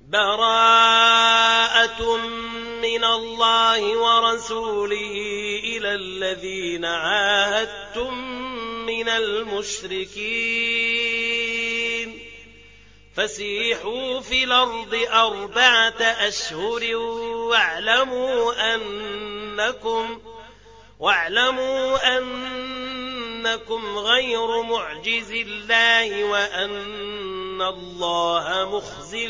براءة من الله ورسوله إلى الذين عاهدتم من المشركين فسيحوا في الأرض 4 أشهر واعلموا أنكم غير معجز الله وأن الله مخزي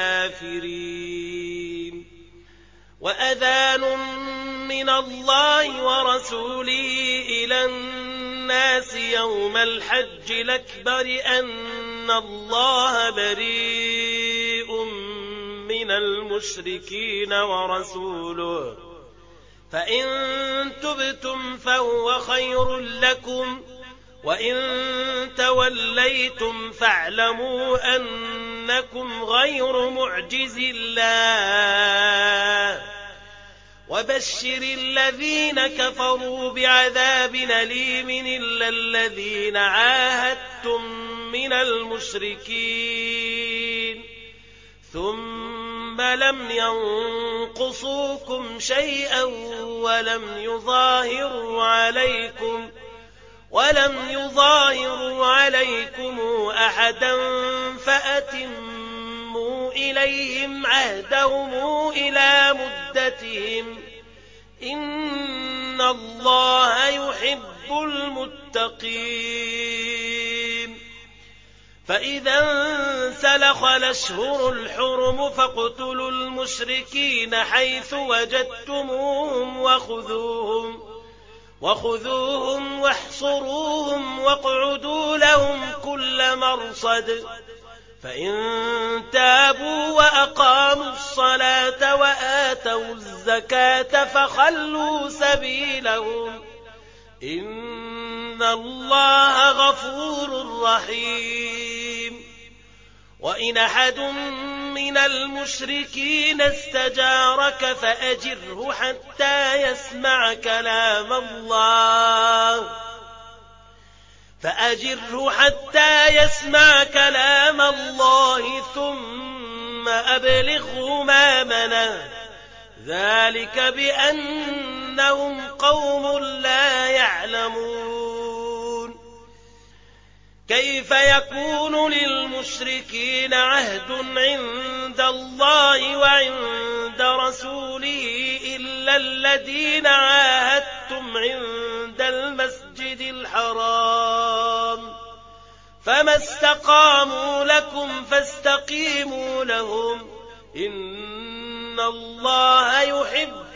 الكافرين وأذان من الله ورسوله إلى الناس يوم الحج الأكبر أن الله بريء من المشركين ورسوله فإن تبتم فهو خير لكم وإن توليتم فاعلموا أنكم غير معجز الله وبشر الذين كفروا بعذاب أليم إلا الذين عاهدتم من المشركين ثم لم ينقصوكم شيئا ولم يظاهروا عليكم أحدا فأتموا إليهم عهدهم إلى مدتهم إن الله يحب المتقين فإذا انسلخ الأشهر الحرم فاقتلوا المشركين حيث وجدتموهم وخذوهم واحصروهم واقعدوا لهم كل مرصد فإن تابوا وأقاموا الصلاة وآتوا الزكاة فخلوا سبيلهم إن الله غفور رحيم وإن أحد من المشركين استجارك فأجره حتى يسمع كلام الله ثم أبلغه مأمنه ذلك بأنهم قوم لا يعلمون كيف يكون للمشركين عهد عند الله وعند رسوله إلا الذين عاهدتم عند المسجد الحرام فما استقاموا لكم فاستقيموا لهم إن الله يحب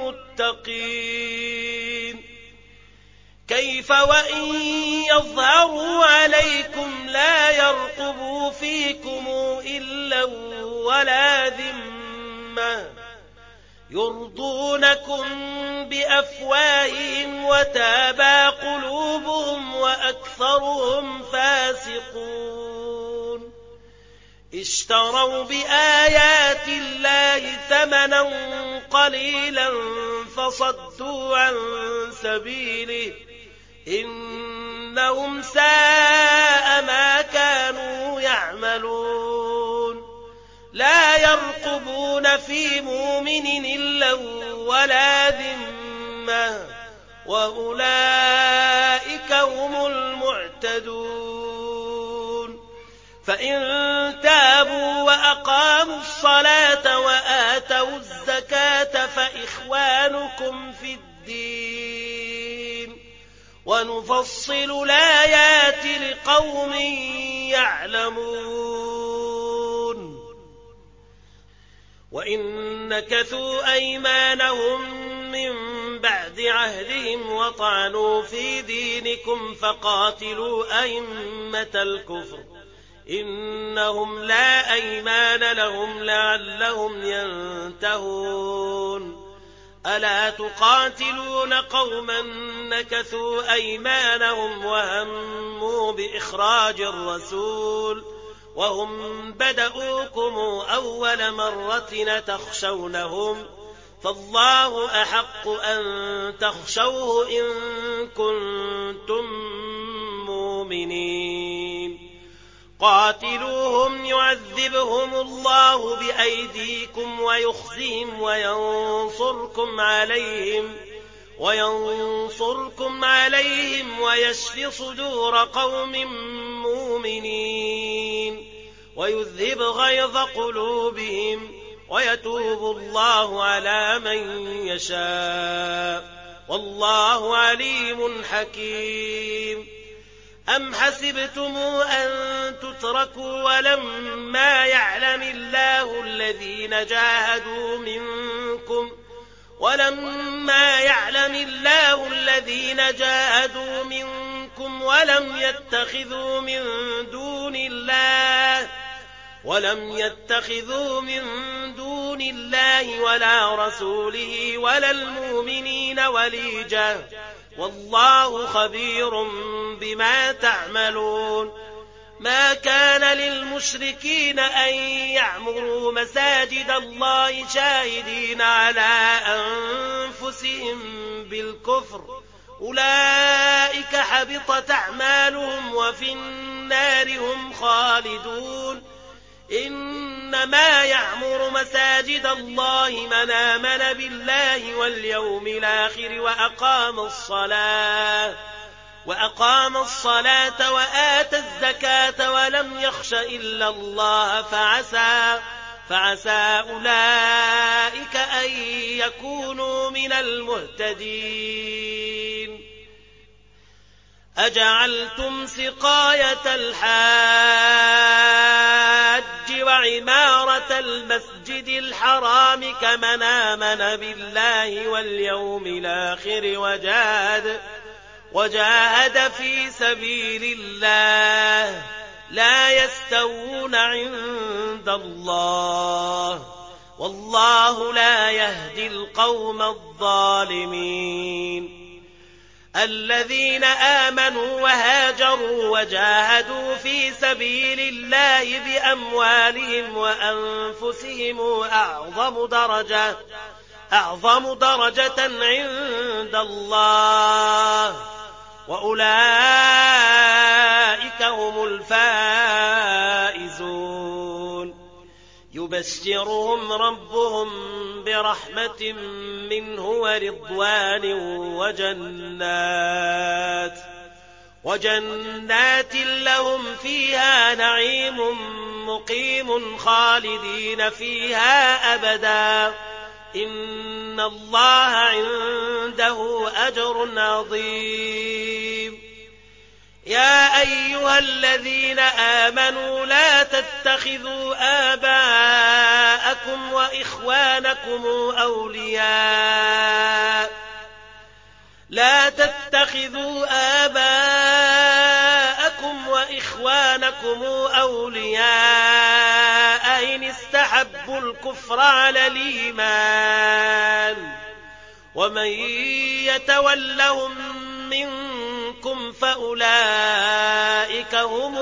المتقين كيف وإن يظهروا عليكم لا يرقبوا فيكم إلا ولا ذمة يرضونكم بأفواههم وتابى قلوبهم وأكثرهم فاسقون اشتروا بآيات الله ثمنا قليلا فصدوا عن سبيله إنهم ساء ما كانوا يعملون لا يرقبون في مؤمن إلا ولا ذمة وأولئك هم المعتدون فإن تابوا وأقاموا الصلاة وآتوا الزكاة فإخوانكم في الدين ونفصل الآيات لقوم يعلمون وإن نكثوا أيمانهم من بعد عهدهم وطعنوا في دينكم فقاتلوا أئمة الكفر إنهم لا أيمان لهم لعلهم ينتهون ألا تقاتلون قوما نكثوا أيمانهم وهموا بإخراج الرسول وهم بدؤوكم أول مرة تخشونهم فالله أحق أن تخشوه إن كنتم مؤمنين قاتلوهم يعذبهم الله الله بأيديكم ويخزيهم وينصركم عليهم ويشف صدور قوم مؤمنين ويذهب غيظ قلوبهم ويتوب الله على من يشاء والله عليم حكيم. أم حسبتم أن تتركوا ولما يعلم الله الذين جاهدوا منكم ولم يتخذوا من دون الله ولا رسوله ولا المؤمنين وليجة والله خبير بما تعملون. ما كان للمشركين أن يعمروا مساجد الله شاهدين على أنفسهم بالكفر أولئك حبطت أعمالهم وفي النار هم خالدون. إنما يعمر مساجد الله من آمن بالله واليوم الآخر وأقام الصلاة وآتى الزكاة ولم يخش إلا الله فعسى أولئك أن يكونوا من المهتدين. أجعلتم سقاية الحاج وعمارة المسجد الحرام كمن آمن بالله واليوم الآخر وجاهد في سبيل الله لا يستوون عند الله والله لا يهدي القوم الظالمين. الذين آمنوا وهاجروا وجاهدوا في سبيل الله بأموالهم وأنفسهم أعظم درجة عند الله وأولئك هم الفائزون. يبشرهم ربهم برحمة منه ورضوان وجنات لهم فيها نعيم مقيم خالدين فيها أبدا إن الله عنده أجر عظيم. يا أيها الذين آمنوا لا تتخذوا آباءكم وإخوانكم أولياء إن استحبوا الكفر على الإيمان ومن يتولهم منكم فأولئك هم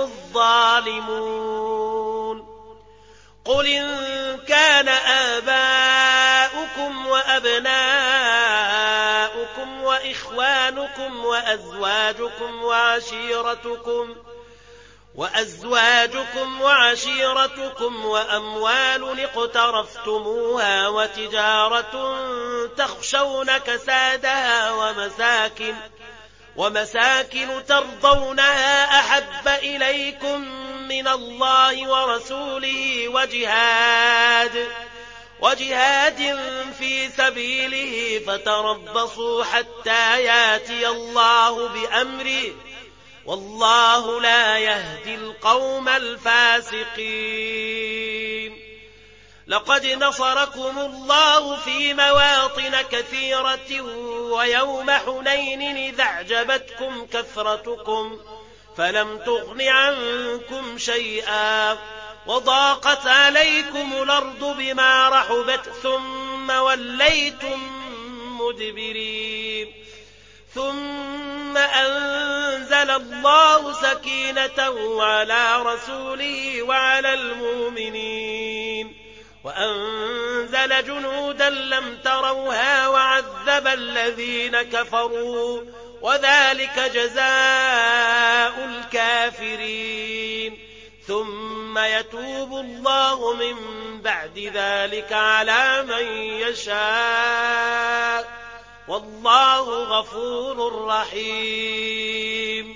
الظالمون. قل إن كان آباؤكم وأبناؤكم وإخوانكم وأزواجكم وعشيرتكم وأموال اقترفتموها وتجارة تخشون كسادها ومساكن ترضونها أحب إليكم من الله ورسوله وجهاد في سبيله فتربصوا حتى ياتي الله بأمره والله لا يهدي القوم الفاسقين. لقد نصركم الله في مواطن كثيرة ويوم حنين إذ أعجبتكم كثرتكم فلم تغن عنكم شيئا وضاقت عليكم الأرض بما رحبت ثم وليتم مدبرين ثم أنزل الله سكينته على رسوله وعلى المؤمنين وأنزل جنودا لم تروها وعذب الذين كفروا وذلك جزاء الكافرين. ثم يتوب الله من بعد ذلك على من يشاء والله غفور رحيم.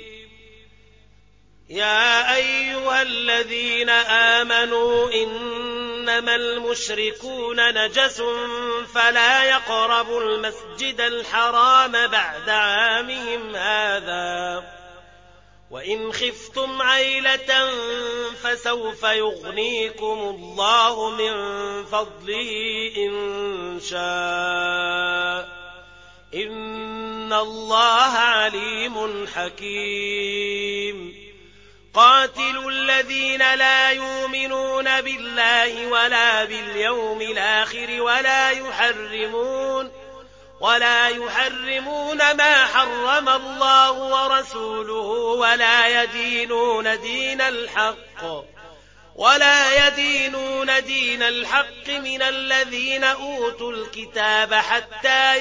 يا أيها الذين آمنوا إنما المشركون نجس فلا يقربوا المسجد الحرام بعد عامهم هذا وإن خفتم عيلة فسوف يغنيكم الله من فضله إن شاء إن الله عليم حكيم. قاتلوا الذين لا يؤمنون بالله ولا باليوم الآخر ولا يحرمون ما حرم الله ورسوله ولا يدينون دين الحق من الذين أوتوا الكتاب حتى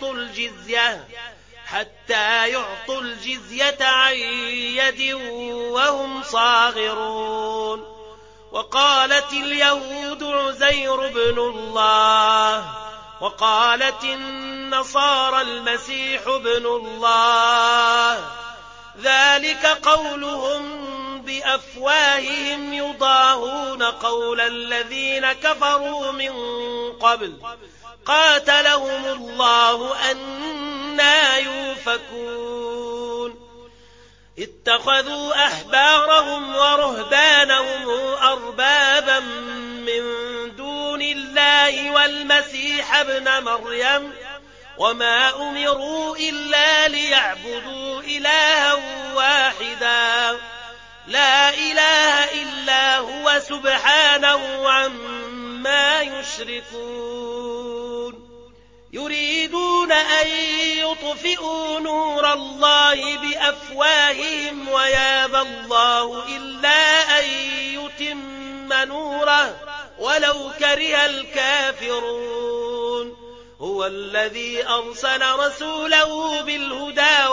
يعطوا الجزية عن يد وهم صاغرون. وقالت اليهود عزير بن الله وقالت النصارى المسيح ابن الله ذلك قولهم بأفواههم يضاهون قول الذين كفروا من قبل قاتلهم الله أنى يؤفكون. اتخذوا أحبارهم ورهبانهم أربابا من دون الله والمسيح ابن مريم وما أمروا إلا ليعبدوا إلها واحدا لا إله إلا هو سبحانه عما يشركون. يريدون أن يطفئوا نور الله بأفواههم ويابى الله إلا أن يتم نوره ولو كره الكافرون. هو الذي أرسل رسوله بالهدى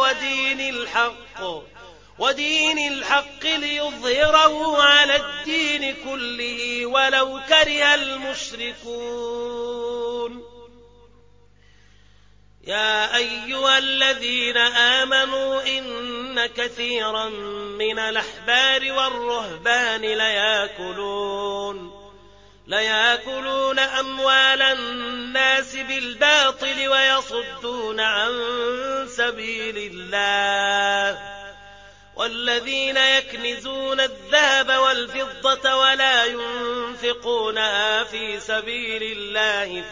ودين الحق ليظهره على الدين كله ولو كره المشركون. يا أيها الذين آمنوا إن كثيرا من الأحبار والرهبان ليأكلون أموال الناس بالباطل ويصدون عن سبيل الله والذين يكنزون الذهب والفضة ولا ينفقونها في سبيل الله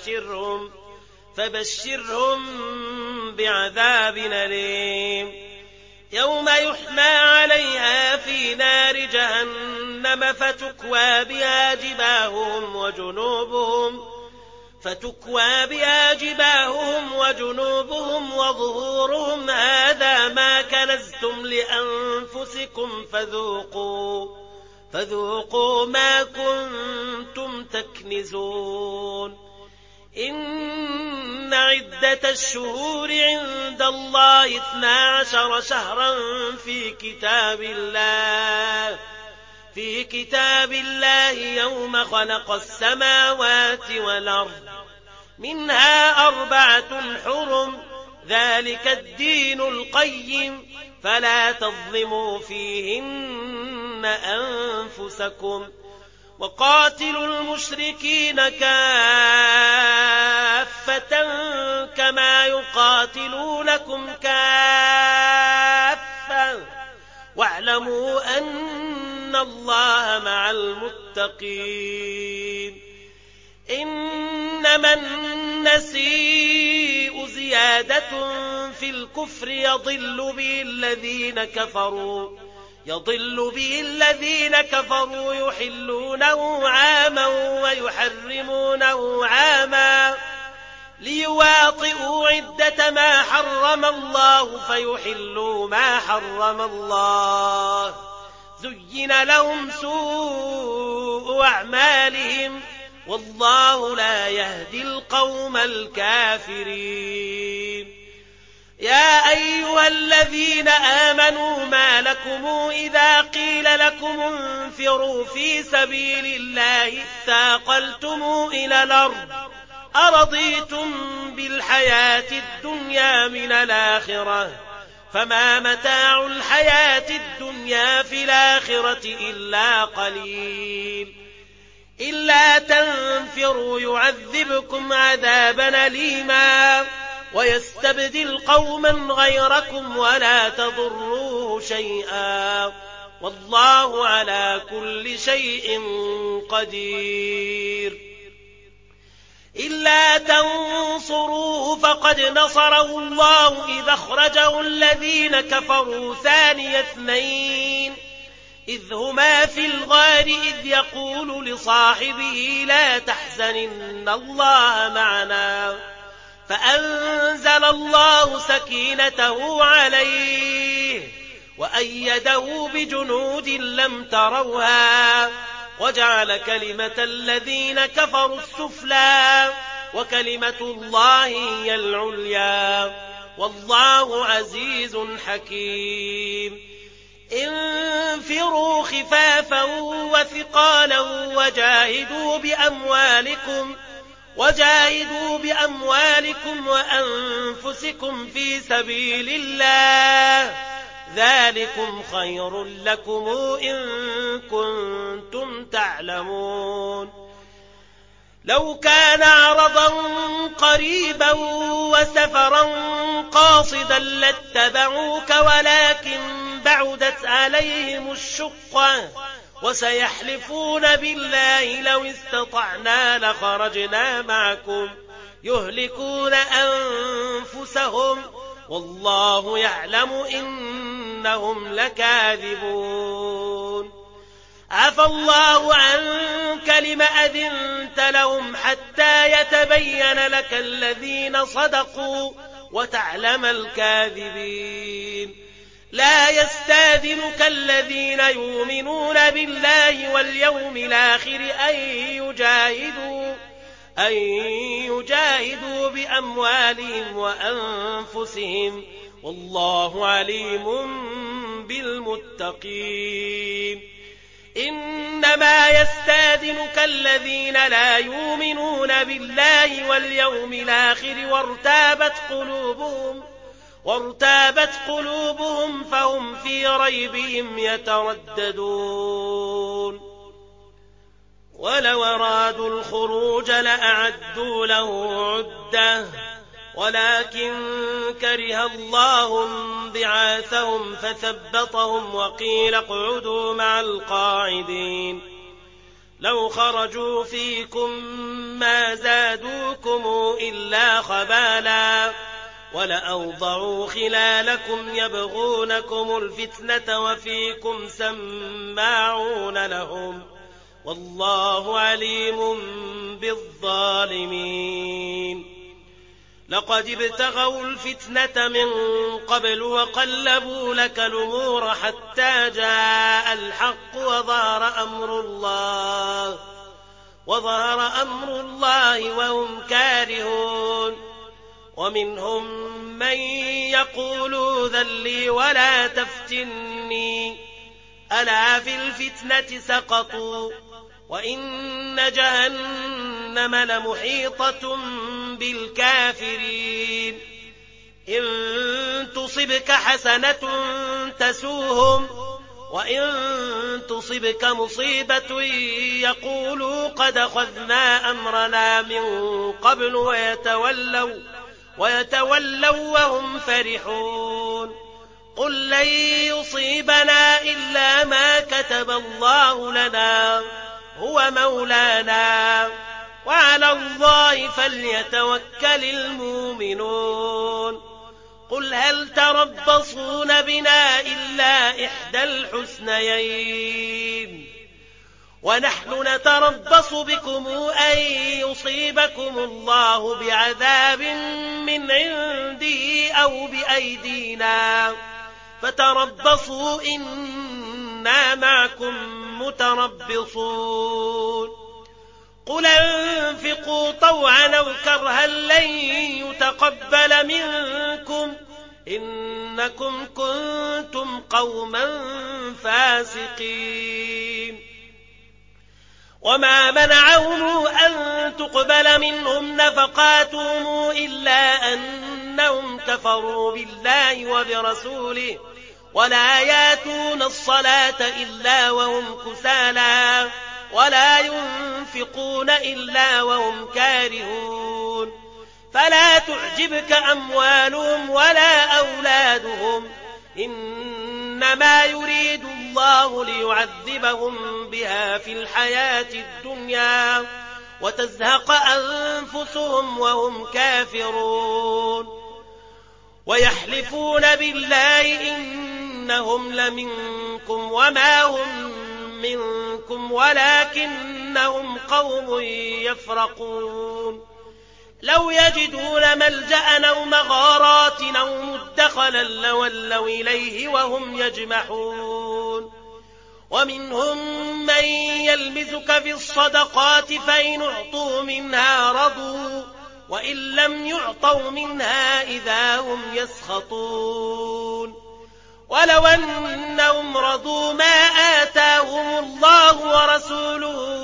فبشرهم بعذاب أليم. يوم يحمى عليها في نار جهنم فتكوى بها جباههم وجنوبهم وظهورهم هذا ما كنزتم لأنفسكم فذوقوا ما كنتم تكنزون. إن عدة الشهور عند الله 12 شهرا في كتاب الله يوم خلق السماوات والأرض منها 4 حرم ذلك الدين القيم فلا تظلموا فيهن أنفسكم وقاتلوا المشركين كافة كما يقاتلونكم كافة واعلموا أن الله مع المتقين. إنما النسيء زيادة في الكفر يضل به الذين كفروا يحلونه عاما ويحرمونه عاما ليواطئوا عدة ما حرم الله فيحلوا ما حرم الله. زين لهم سوء أعمالهم والله لا يهدي القوم الكافرين. يا أيها الذين آمنوا ما لكم إذا قيل قيل لكم انفروا في سبيل الله اثاقلتم إلى الأرض أرضيتم بالحياة الدنيا من الآخرة فما متاع الحياة الدنيا في الآخرة إلا قليل إلا تنفروا يعذبكم عذابا أليما ويستبدل قوما غيركم ولا تضروه شيئا والله على كل شيء قدير إلا تنصروه فقد نصره الله إذ أخرجه الذين كفروا ثاني اثنين إذ هما في الغار إذ يقول لصاحبه لا تحزن إن الله معنا فأنزل الله سكينته عليه وأيده بجنود لم تروها وجعل كلمة الذين كفروا السفلى وكلمة الله هي العليا والله عزيز حكيم انفروا خفافا وثقالا وجاهدوا بأموالكم وأنفسكم في سبيل الله ذلكم خير لكم إن كنتم تعلمون لو كان عرضا قريبا وسفرا قاصدا لاتبعوك ولكن بعدت عليهم الشقة وسيحلفون بالله لو استطعنا لخرجنا معكم يهلكون أنفسهم والله يعلم إنهم لكاذبون عفى الله عنك لم أذنت لهم حتى يتبين لك الذين صدقوا وتعلم الكاذبين لا يستاذنك الذين يؤمنون بالله واليوم الآخر أن يجاهدوا بأموالهم وأنفسهم والله عليم بالمتقين إنما يستاذنك الذين لا يؤمنون بالله واليوم الآخر وارتابت قلوبهم فهم في ريبهم يترددون ولو أرادوا الخروج لأعدوا له عدة ولكن كره الله بعاثهم فثبطهم وقيل اقعدوا مع القاعدين لو خرجوا فيكم ما زادوكم إلا خبالا ولأوضعوا خلالكم يبغونكم الفتنة وفيكم سماعون لهم والله عليم بالظالمين لقد ابتغوا الفتنة من قبل وقلبوا لك الأمور حتى جاء الحق وظهر أمر الله وهم كارهون ومنهم من يقول ذل لي ولا تفتني ألا في الفتنة سقطوا وإن جهنم لمحيطة بالكافرين إن تصبك حسنة تسوهم وإن تصبك مصيبة يقولوا قد أخذنا أمرنا من قبل ويتولوا وهم فرحون قل لن يصيبنا إلا ما كتب الله لنا هو مولانا وعلى الله فليتوكل المؤمنون قل هل تربصون بنا إلا إحدى الحسنيين ونحن نتربص بكم أن يصيبكم الله بعذاب من عنده أو بأيدينا فتربصوا إنا معكم متربصون قل انفقوا طوعا أو كرها لن يتقبل منكم إنكم كنتم قوما فاسقين وما منعهم أن تقبل منهم نفقاتهم إلا أنهم كفروا بالله وبرسوله ولا ياتون الصلاة إلا وهم كسالى ولا ينفقون إلا وهم كارهون فلا تعجبك أموالهم ولا أولادهم إنما يريد الله ليعذبهم بها في الحياة الدنيا وتزهق أنفسهم وهم كافرون ويحلفون بالله إنهم لمنكم وما هم منكم ولكنهم قوم يفرقون لو يجدون ملجأ أو مغارات أو مدخلا لولوا إليه وهم يجمحون ومنهم من يلمزك في الصدقات فإن أعطوا منها رضوا وإن لم يعطوا منها إذا هم يسخطون ولو أنهم رضوا ما آتاهم الله ورسوله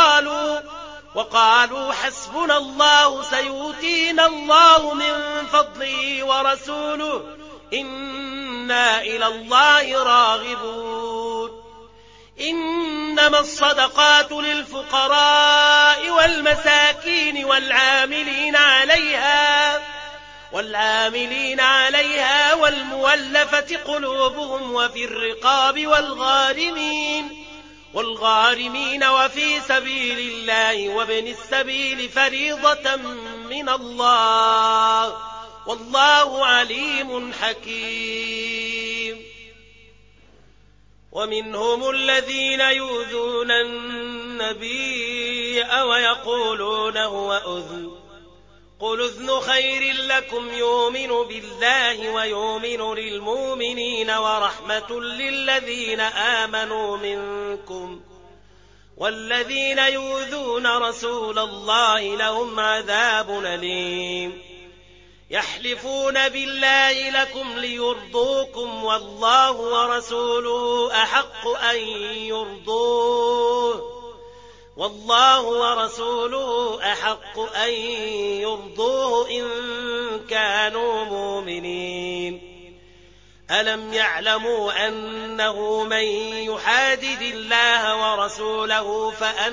وقالوا حسبنا الله سيؤتينا الله من فضله ورسوله إنا إلى الله راغبون إنما الصدقات للفقراء والمساكين والعاملين عليها والمولفة قلوبهم وفي الرقاب والغارمين وفي سبيل الله وابن السبيل فريضة من الله والله عليم حكيم ومنهم الذين يؤذون النبي ويقولون هو أذن قل أذن خير لكم يؤمن بالله ويؤمن للمؤمنين ورحمة للذين آمنوا منكم والذين يؤذون رسول الله لهم عذاب أليم يحلفون بالله لكم ليرضوكم والله ورسوله أحق أن يرضوه إن كانوا مؤمنين ألم يعلموا أنه من يحادد الله ورسوله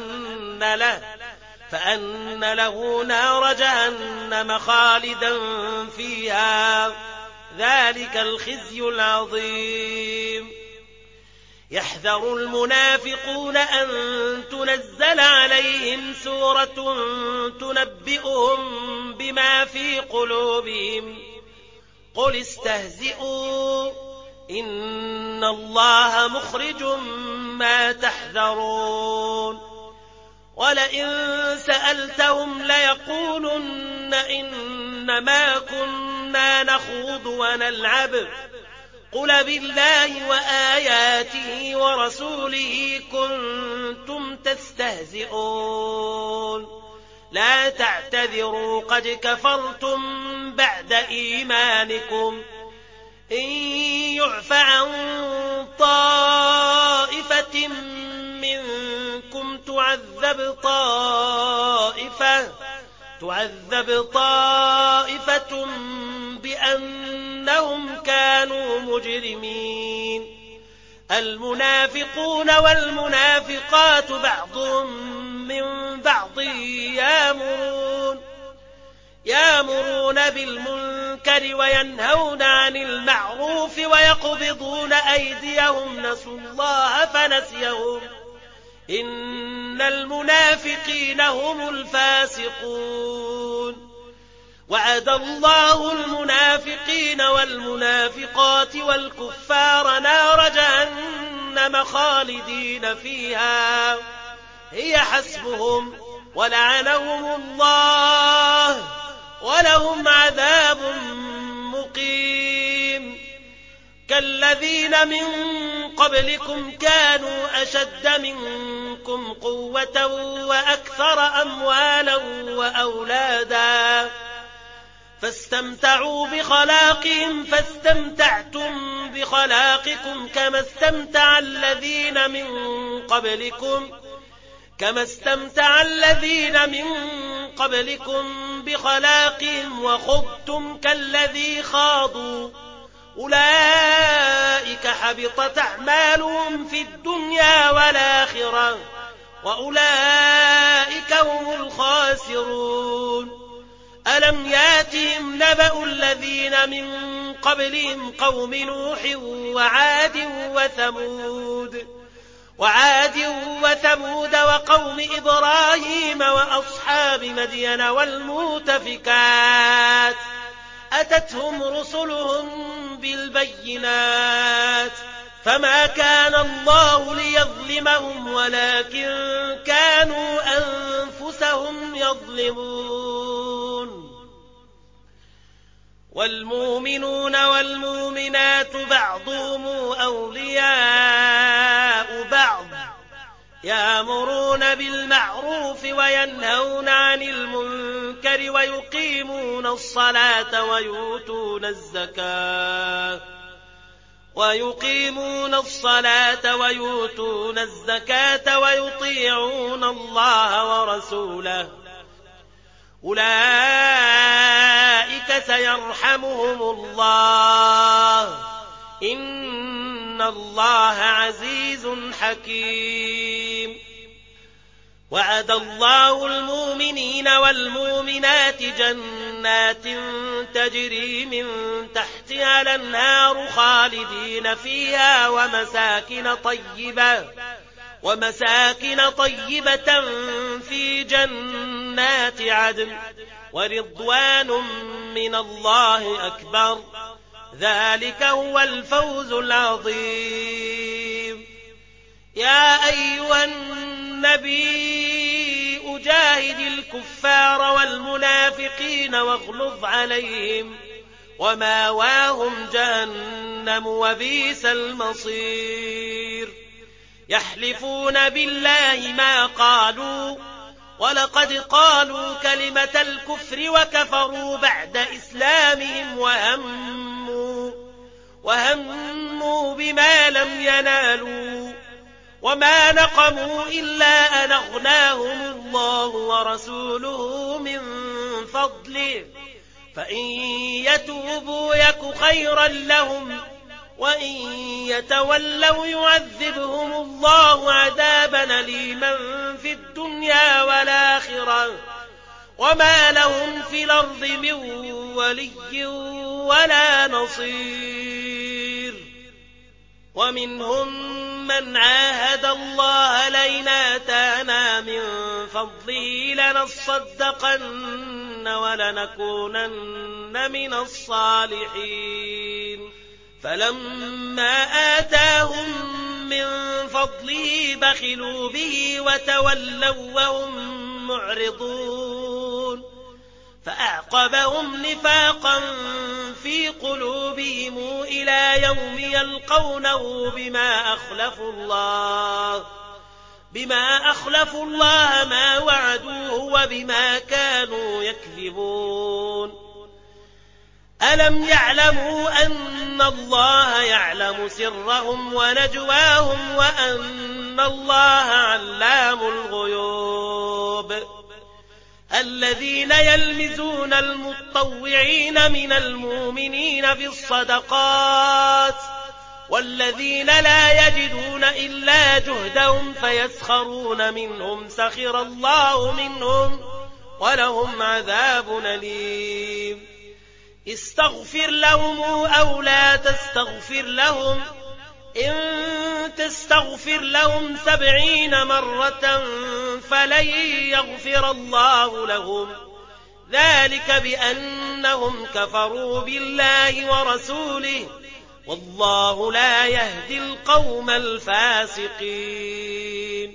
فأن له نار جهنم خالدا فيها ذلك الخزي العظيم يحذر المنافقون أن تنزل عليهم سورة تنبئهم بما في قلوبهم قل استهزئوا إن الله مخرج ما تحذرون ولئن سألتهم ليقولن إنما كنا نخوض ونلعب قل بالله وآياته ورسوله كنتم تستهزئون لا تعتذروا قد كفرتم بعد إيمانكم إن يعف عن طائفة منكم تعذب طائفة بأنهم كانوا مجرمين المنافقون والمنافقات بعضهم من بعض يامرون بالمنكر وينهون عن المعروف ويقبضون أيديهم نسوا الله فنسيهم إن المنافقين هم الفاسقون وعد الله المنافقين والمنافقات والكفار نار جهنم خالدين فيها هي حسبهم ولعنهم الله ولهم عذاب مقيم كالذين من قبلكم كانوا أشد منكم قوة وأكثر أموالا وأولادا فاستمتعوا بخلاقهم فاستمتعتم بخلاقكم كما استمتع الذين من قبلكم بخلاقهم وخضتم كالذي خاضوا أولئك حبطت أعمالهم في الدنيا والآخرة وأولئك هم الخاسرون. ألم ياتهم نبأ الذين من قبلهم قوم نوح وعاد وثمود وقوم إبراهيم وأصحاب مدين والمؤتفكات أتتهم رسلهم بالبينات فما كان الله ليظلمهم ولكن كانوا أنفسهم يظلمون. والمؤمنون والمؤمنات بعضهم أولياء بعض يأمرون بالمعروف وينهون عن المنكر ويقيمون الصلاة ويؤتون الزكاة ويطيعون الله ورسوله أولئك سيرحمهم الله إن الله عزيز حكيم. وعد الله المؤمنين والمؤمنات جنات تجري من تحتها الأنهار خالدين فيها ومساكن طيبة في جنات عدن ورضوان من الله أكبر ذلك هو الفوز العظيم. يا أيها النبي أجاهد الكفار والمنافقين واغلظ عليهم وماواهم جهنم وبئس المصير. يحلفون بالله ما قالوا ولقد قالوا كلمة الكفر وكفروا بعد إسلامهم وهموا بما لم ينالوا وما نقموا إلا أن أغناهم الله ورسوله من فضله فإن يتوبوا يك خيرا لهم وإن يتولوا يعذبهم الله عذابا أليما في الدنيا والآخرة وما لهم في الأرض من ولي ولا نصير. ومنهم من عاهد الله لئن آتانا من فضله لنصدقن ولنكونن من الصالحين فلما آتاهم من فضله بخلوا به وتولوا وهم معرضون فأعقبهم نفاقا في قلوبهم إلى يوم يلقونه بما أخلفوا الله ما وعدوه وبما كانوا يكذبون. ألم يعلموا أن الله يعلم سرهم ونجواهم وأن الله علام الغيوب. الذين يلمزون المتطوعين من المؤمنين في الصدقات والذين لا يجدون إلا جهدهم فيسخرون منهم سخر الله منهم ولهم عذاب أليم. استغفر لهم أو لا تستغفر لهم إن تستغفر لهم 70 مرة فلن يغفر الله لهم ذلك بأنهم كفروا بالله ورسوله والله لا يهدي القوم الفاسقين.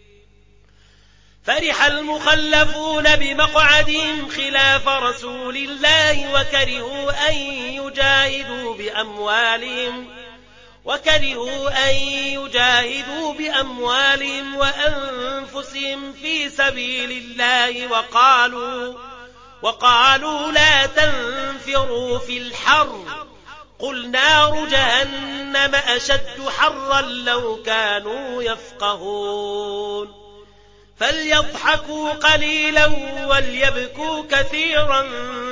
فرح المخلفون بمقعدهم خلاف رسول الله وكرهوا أن يجاهدوا بأموالهم وأنفسهم في سبيل الله وقالوا لا تنفروا في الحر قل نار جهنم أشد حرا لو كانوا يفقهون فليضحكوا قليلا وليبكوا كثيرا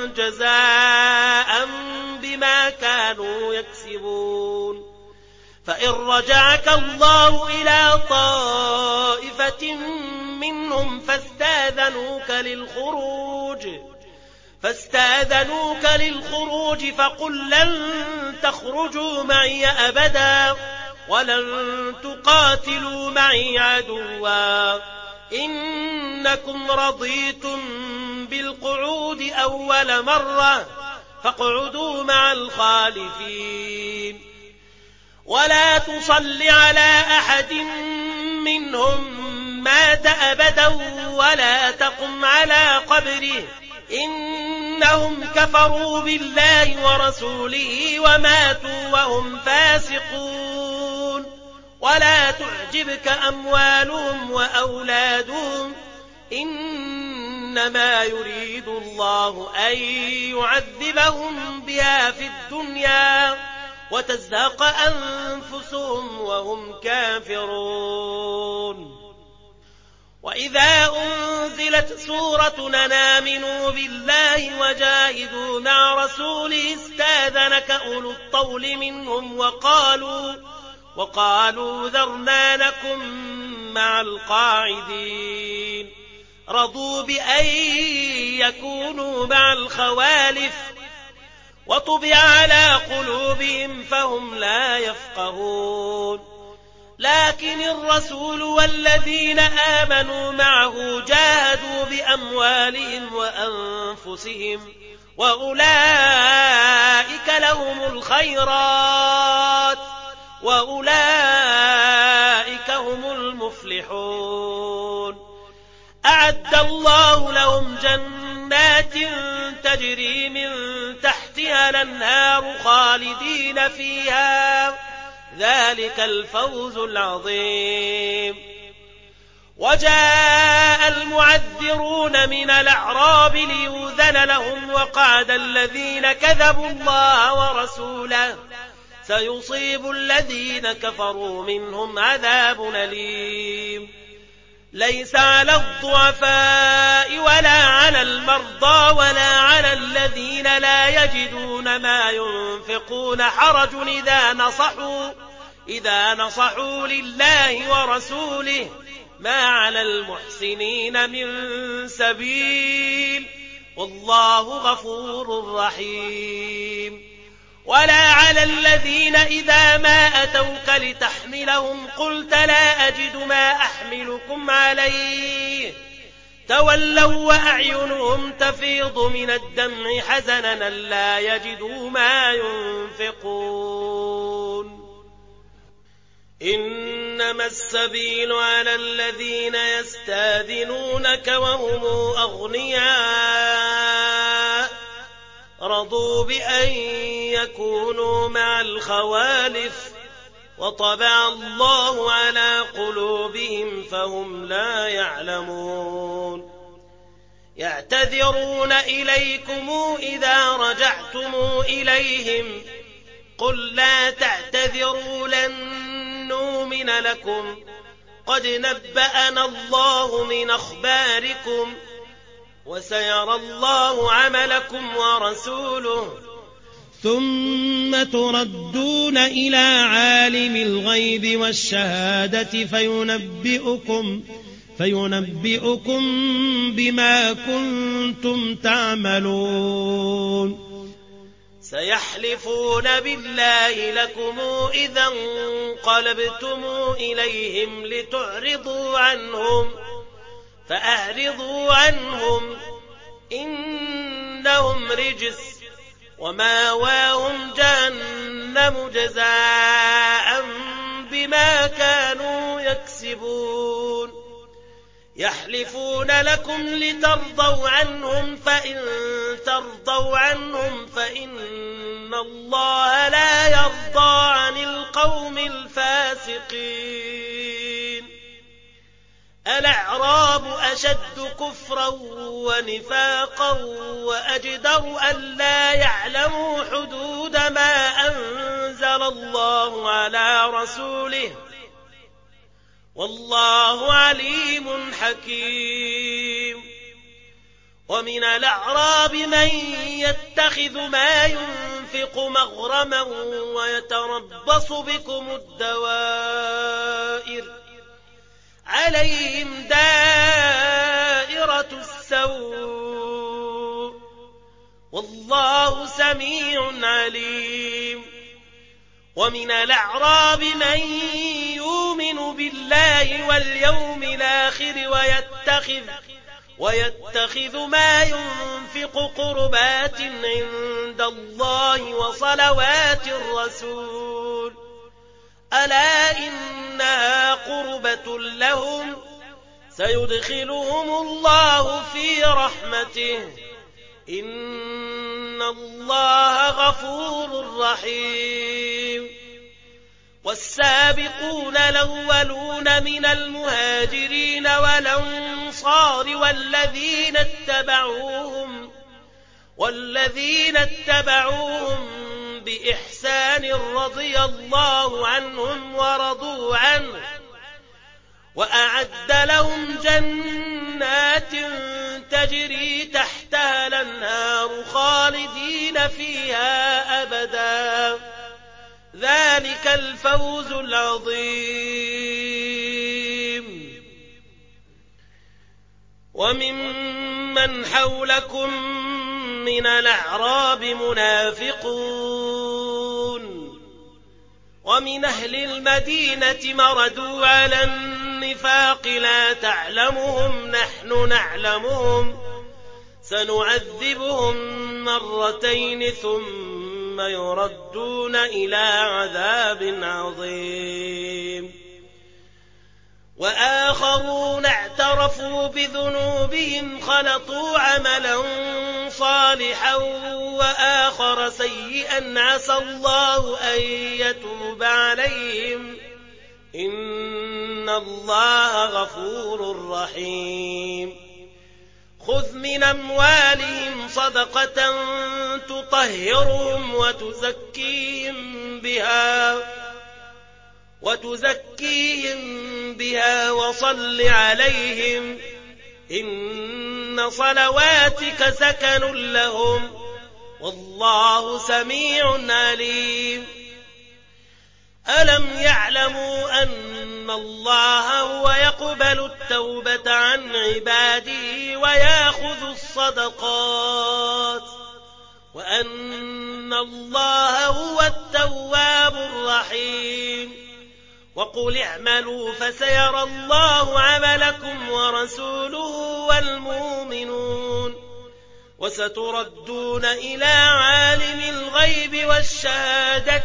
جزاء بما كانوا يكسبون فإن رجعك الله إلى طائفة منهم فاستاذنوك للخروج فقل لن تخرجوا معي أبدا ولن تقاتلوا معي عدوا إنكم رضيتم بالقعود أول مرة فاقعدوا مع الخالفين ولا تصل على أحد منهم مات أبدا ولا تقم على قبره إنهم كفروا بالله ورسوله وماتوا وهم فاسقون ولا تعجبك أموالهم وأولادهم إنما يريد الله أن يعذبهم بها في الدنيا وتزهق أنفسهم وهم كافرون وإذا أنزلت سورة آمنوا بالله وجاهدوا مع رسوله استاذنك أولو الطول منهم وقالوا ذرنا نكن مع القاعدين رضوا بأن يكونوا مع الخوالف وطبع على قلوبهم فهم لا يفقهون لكن الرسول والذين آمنوا معه جاهدوا بأموالهم وأنفسهم وأولئك لهم الخيرات وأولئك هم المفلحون أعد الله لهم جنات تجري من تحتها الأنهار خالدين فيها ذلك الفوز العظيم وجاء المعذرون من الأعراب ليؤذن لهم وقعد الذين كذبوا الله ورسوله سيصيب الذين كفروا منهم عذاب أليم ليس على الضعفاء ولا على المرضى ولا على الذين لا يجدون ما ينفقون حرج إذا نصحوا لله ورسوله ما على المحسنين من سبيل والله غفور رحيم ولا على الذين إذا ما أتوك لتحملهم قلت لا أجد ما أحملكم عليه تولوا وأعينهم تفيض من الدمع حزنا لا يجدوا ما ينفقون إنما السبيل على الذين يستاذنونك وهم أغنياء رضوا بأن يكونوا مع الخوالف وطبع الله على قلوبهم فهم لا يعلمون يعتذرون إليكم إذا رجعتم إليهم قل لا تعتذروا لن نؤمن لكم قد نبأنا الله من أخباركم وسيرى الله عملكم ورسوله ثم تردون إلى عالم الغيب والشهادة فينبئكم بما كنتم تعملون سيحلفون بالله لكم إذا انقلبتم إليهم لتعرضوا عنهم فأعرضوا عنهم إنهم رجس وماواهم جهنم جزاء بما كانوا يكسبون يحلفون لكم لترضوا عنهم فإن ترضوا عنهم فإن الله لا يرضى عن القوم الفاسقين الأعراب أشد كفرا ونفاقا وأجدر ألا يعلموا حدود ما أنزل الله على رسوله والله عليم حكيم. ومن الأعراب من يتخذ ما ينفق مغرما ويتربص بكم الدوائر عليهم دائرة السوء والله سميع عليم. ومن الأعراب من يؤمن بالله واليوم الآخر ويتخذ ما ينفق قربات عند الله وصلوات الرسول ألا إنها قربة لهم سيدخلهم الله في رحمته إن الله غفور رحيم. والسابقون الأولون من المهاجرين والأنصار والذين اتبعوهم بإحسان رضي الله عنهم ورضوا عنه وأعد لهم جنات تجري تحتها الأنهار خالدين فيها أبدا ذلك الفوز العظيم. وممن حولكم من الأعراب منافقون ومن أهل المدينة مردوا على النفاق لا تعلمهم نحن نعلمهم سنعذبهم مرتين ثم يردون إلى عذاب عظيم. وآخرون اعترفوا بذنوبهم خلطوا عملا صالحا وآخر سيئا عسى الله أن يتوب عليهم إن الله غفور رحيم. خذ من أموالهم صدقة تطهرهم وتزكيهم بها وصل عليهم إن صلواتك سكن لهم والله سميع عليم. ألم يعلموا أن الله هو يقبل التوبة عن عباده ويأخذ الصدقات وأن الله هو التواب الرحيم. وقل اعملوا فسيرى الله عملكم ورسوله والمؤمنون وستردون إلى عالم الغيب والشهادة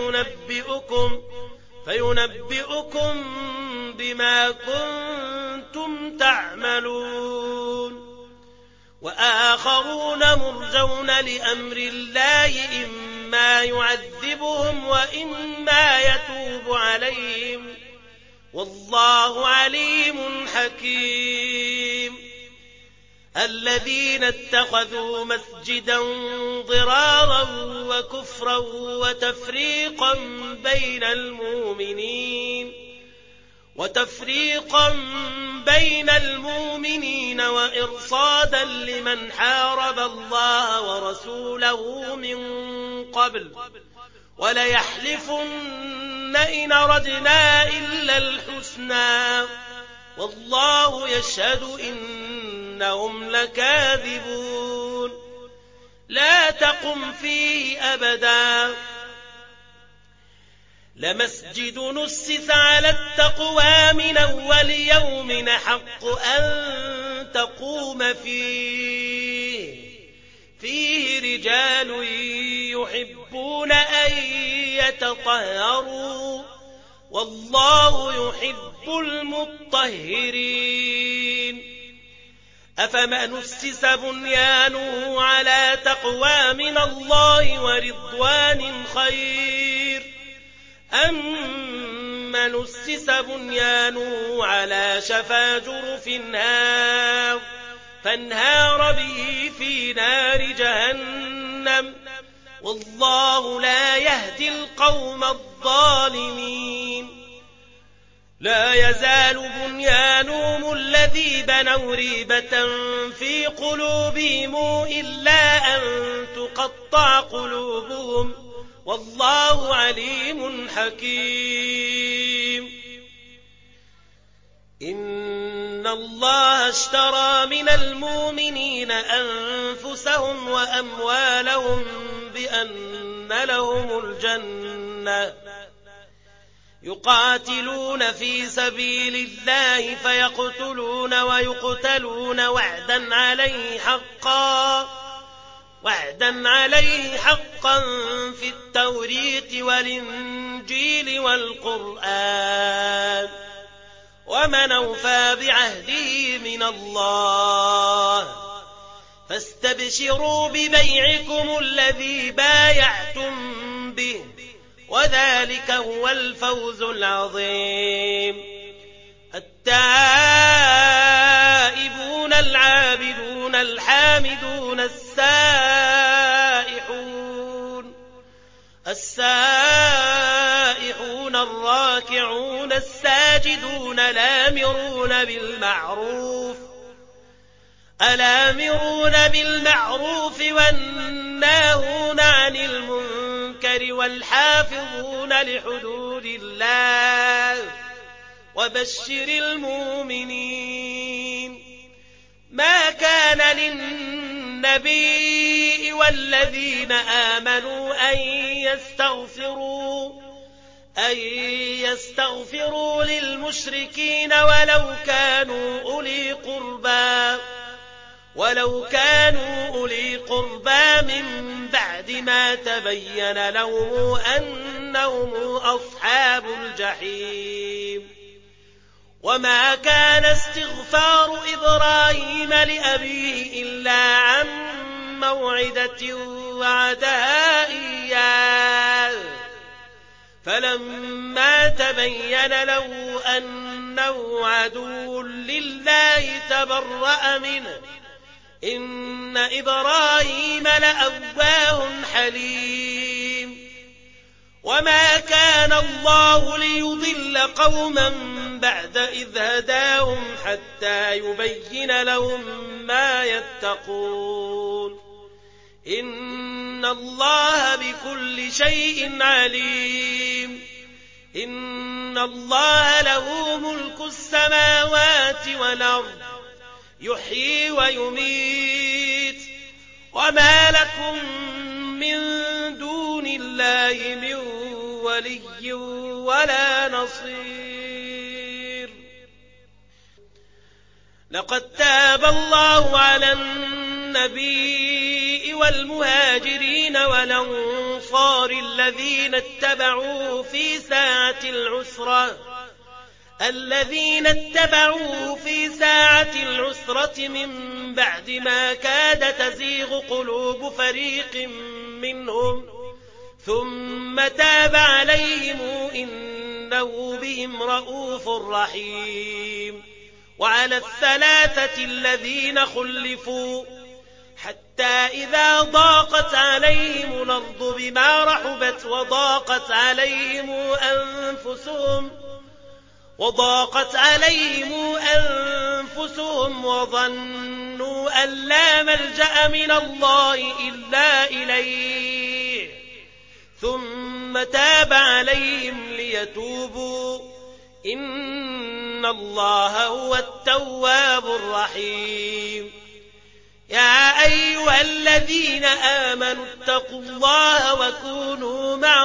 فينبئكم بما كنتم تعملون. وآخرون مرجون لأمر الله إما يعذبهم وإما يتوب عليهم والله عليم حكيم. الذين اتخذوا مسجدا ضرارا وكفرا وتفريقا بين المؤمنين وإرصادا لمن حارب الله ورسوله من قبل وليحلفن إن أردنا إلا الحسنى والله يشهد إنهم لكاذبون. لا تقم فيه أبدا لمسجد نسس على التقوى من أول يوم حق أن تقوم فيه رجال يحبون أن يتطهروا والله يحب المطهرين. أفمن أسس بنيانه على تقوى من الله ورضوان خير أم ثم نسس بنيانه على شفا جرف هار فانهار به في نار جهنم والله لا يهدي القوم الظالمين لا يزال بنيانهم الذي بنوا ريبة في قلوبهم إلا أن تقطع قلوبهم والله عليم حكيم إن الله اشترى من المؤمنين أنفسهم وأموالهم بأن لهم الجنة يقاتلون في سبيل الله فيقتلون ويقتلون وعدا عليه حقا في التوريت والإنجيل والقرآن ومن أوفى بعهده من الله فاستبشروا ببيعكم الذي بايعتم به وذلك هو الفوز العظيم التائبون العابدون الحامدون السائحون الراكعون الساجدون الآمرون بالمعروف والناهون عن المنكر والحافظون لحدود الله وبشر المؤمنين ما كان للنبي والذين آمنوا أن يستغفروا للمشركين ولو كانوا أولي قربى من بعد ما تبين لهم أنهم أصحاب الجحيم وما كان استغفار إبراهيم لأبيه إلا عن موعدة وعدها إياه فلما تبين له أنه عدو لله تبرأ منه إن إبراهيم لأواه حليم وما كان الله ليضل قوما بعد إذ هداهم حتى يبين لهم ما يتقون إن الله بكل شيء عليم إن الله له ملك السماوات والأرض يحيي ويميت وما لكم من دون الله من ولي ولا نصير لقد تاب الله على النبي والمهاجرين والأنصار الذين اتبعوه في ساعة العسرة من بعد ما كاد تزيغ قلوب فريق منهم ثم تاب عليهم إنه بهم رءوف رحيم وعلى الثلاثة الذين خلفوا حتى إذا ضاقت عليهم الأرض بما رحبت وضاقت عليهم أنفسهم وظنوا أن لا ملجأ من الله إلا إليه ثم تاب عليهم ليتوبوا إن الله هو التواب الرحيم يا أيها الذين آمنوا اتقوا الله وكونوا مع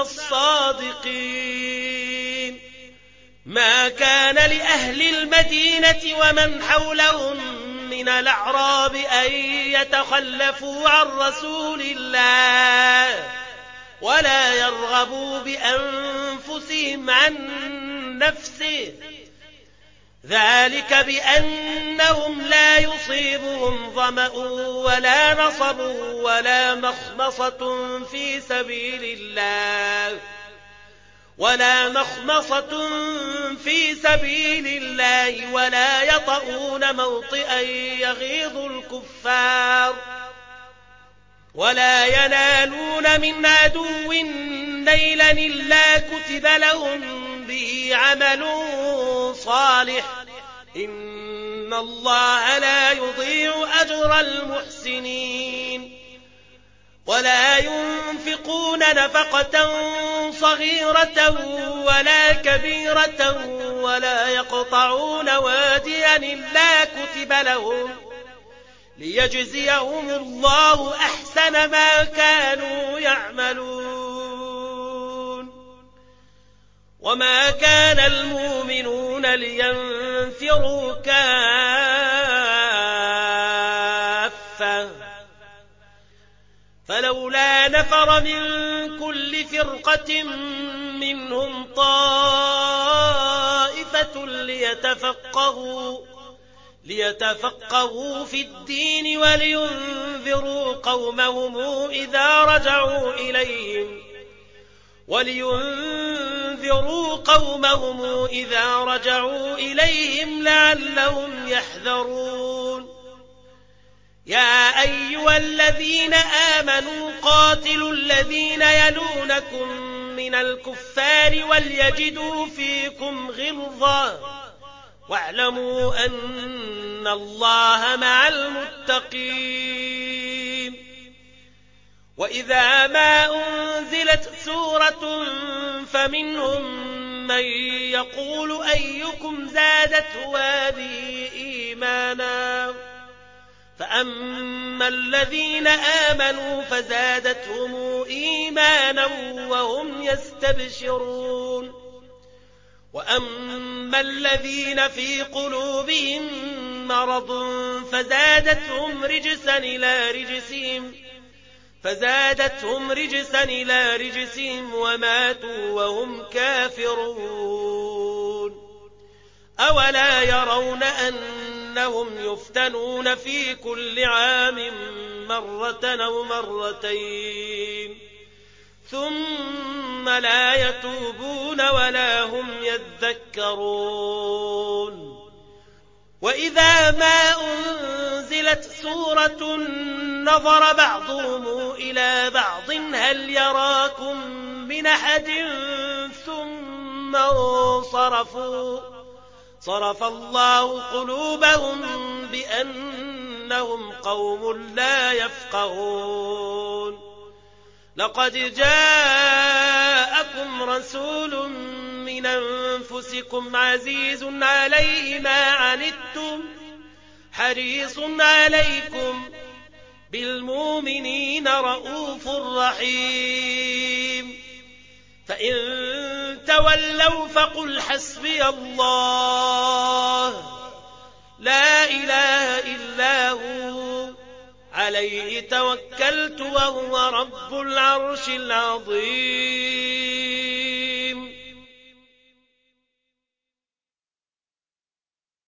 الصادقين ما كان لأهل المدينة ومن حولهم من الأعراب أن يتخلفوا عن رسول الله ولا يرغبوا بأنفسهم عن نفسه ذلك بأنهم لا يصيبهم ظمأ ولا نصب ولا مخمصة في سبيل الله ولا مخمصة في سبيل الله ولا يطؤون موطئا يغيظ الكفار ولا ينالون من عدو نيلا إلا كتب لهم به عمل صالح إن الله لا يضيع أجر المحسنين ولا ينفقون نفقة صغيرة ولا كبيرة ولا يقطعون واديا إلا كتب لهم ليجزيهم الله أحسن ما كانوا يعملون وما كان المؤمنون لينفروا كافة فلولا نفر من كل فرقة منهم طائفة ليتفقهوا في الدين ولينذروا قومهم إذا رجعوا إليهم لعلهم يحذرون يا أيها الذين آمنوا قاتلوا الذين يلونكم من الكفار وليجدوا فيكم غلظة واعلموا أن الله مع المتقين وإذا ما أنزلت سورة فمنهم من يقول أيكم زادته هذه إيمانا فأما الذين آمنوا فزادتهم إيمانا وهم يستبشرون وأما الذين في قلوبهم مرض فزادتهم رجسا إلى رجسهم وماتوا وهم كافرون أولا يرون أنهم يفتنون في كل عام مرة أو مرتين ثم لا يتوبون ولا هم يذكرون وإذا ما أنزلت سورة نظر بعضهم إلى بعض هل يراكم من أحد ثم انصرفوا صرف الله قلوبهم بأنهم قوم لا يفقهون لقد جاءكم رسول من أنفسكم عزيز عليه ما عنتم حريص عليكم بالمؤمنين رؤوف رحيم فإن تولوا فقل حسبي الله لا إله إلا هو عليه توكلت وهو رب العرش العظيم